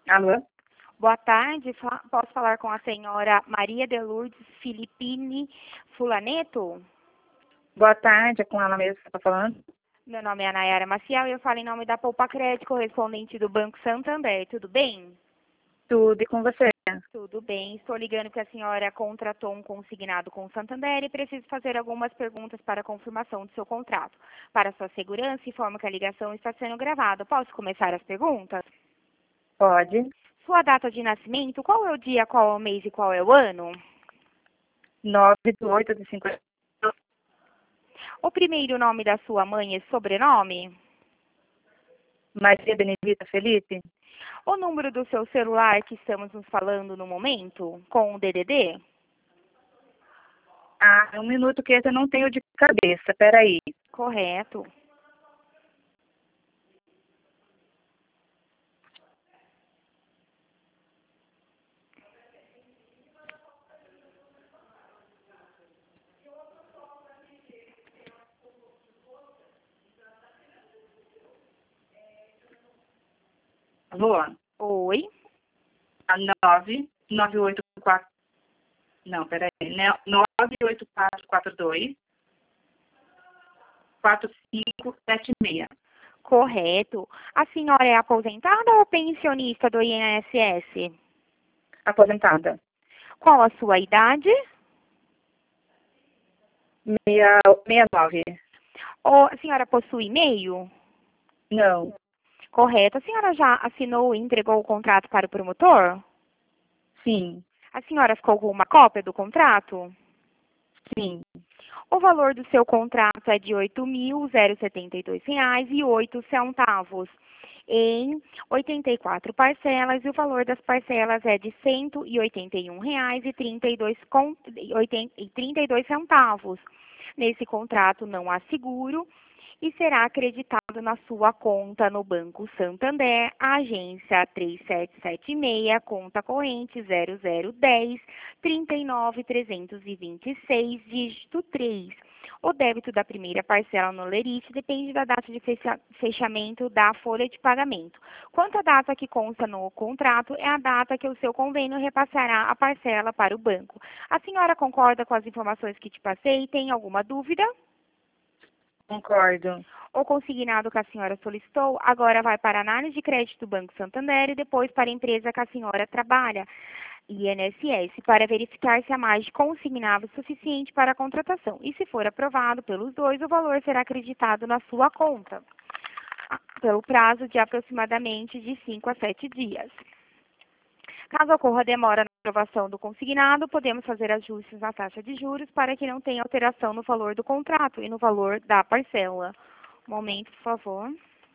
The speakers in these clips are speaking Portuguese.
Alô? Boa tarde, posso falar com a senhora Maria de Lourdes Filipine Fulaneto? Boa tarde, é com ela mesmo que você está falando? Meu nome é Nayara Maciel e eu falo em nome da Poupa Crédito, correspondente do Banco Santander. Tudo bem? Tudo, e com você? Tudo bem. Estou ligando porque a senhora contratou um consignado com o Santander e preciso fazer algumas perguntas para confirmação do seu contrato. Para sua segurança, informo que a ligação está sendo gravada. Posso começar as perguntas? Pode. Sua data de nascimento, qual é o dia, qual é o mês e qual é o ano? 9/8/50. O primeiro nome da sua mãe e sobrenome? Maria Benedita Felipe? O número do seu celular que estamos nos falando no momento, com o DDD? Ah, um minuto que esse eu não tenho de cabeça, peraí. Correto. Alô? Oi. A 99844. Não, peraí. 98442 4576. Correto. A senhora é aposentada ou pensionista do INSS? Aposentada. Qual a sua idade? 69. A senhora possui e-mail? Não. Correto. A senhora já assinou e entregou o contrato para o promotor? Sim. A senhora ficou com uma cópia do contrato? Sim. O valor do seu contrato é de R$ 8.072,08 em 84 parcelas e o valor das parcelas é de R$ 181,32. Nesse contrato não há seguro e será acreditado na sua conta no Banco Santander, agência 3776, conta corrente 0010 39326, dígito 3. O débito da primeira parcela no Lerite depende da data de fechamento da folha de pagamento. Quanto à data que consta no contrato, é a data que o seu convênio repassará a parcela para o banco. A senhora concorda com as informações que te passei? Tem alguma dúvida? Concordo. O consignado que a senhora solicitou agora vai para a análise de crédito do Banco Santander e depois para a empresa que a senhora trabalha, INSS, para verificar se há margem consignável suficiente para a contratação. E se for aprovado pelos dois, o valor será acreditado na sua conta, pelo prazo de aproximadamente de 5 a 7 dias. Caso ocorra demora na aprovação do consignado, podemos fazer ajustes na taxa de juros para que não tenha alteração no valor do contrato e no valor da parcela. Um momento, por favor.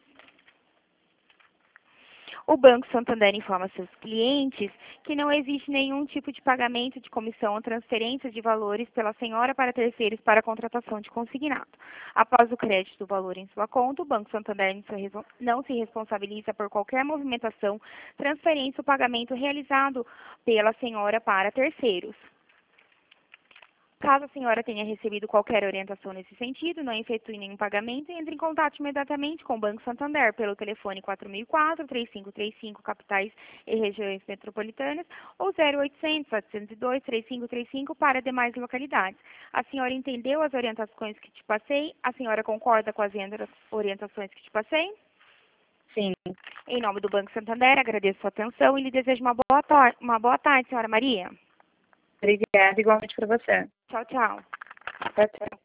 O Banco Santander informa seus clientes que não existe nenhum tipo de pagamento de comissão ou transferência de valores pela senhora para terceiros para a contratação de consignado. Após o crédito do valor em sua conta, o Banco Santander não se responsabiliza por qualquer movimentação, transferência ou pagamento realizado pela senhora para terceiros. Caso a senhora tenha recebido qualquer orientação nesse sentido, não efetue nenhum pagamento, entre em contato imediatamente com o Banco Santander pelo telefone 4004-3535, capitais e regiões metropolitanas, ou 0800-702-3535 para demais localidades. A senhora entendeu as orientações que te passei? A senhora concorda com as orientações que te passei? Sim. Em nome do Banco Santander, agradeço sua atenção e lhe desejo uma boa tarde, senhora Maria. Obrigada, igualmente para você. Tchau, tchau. Tchau, tchau.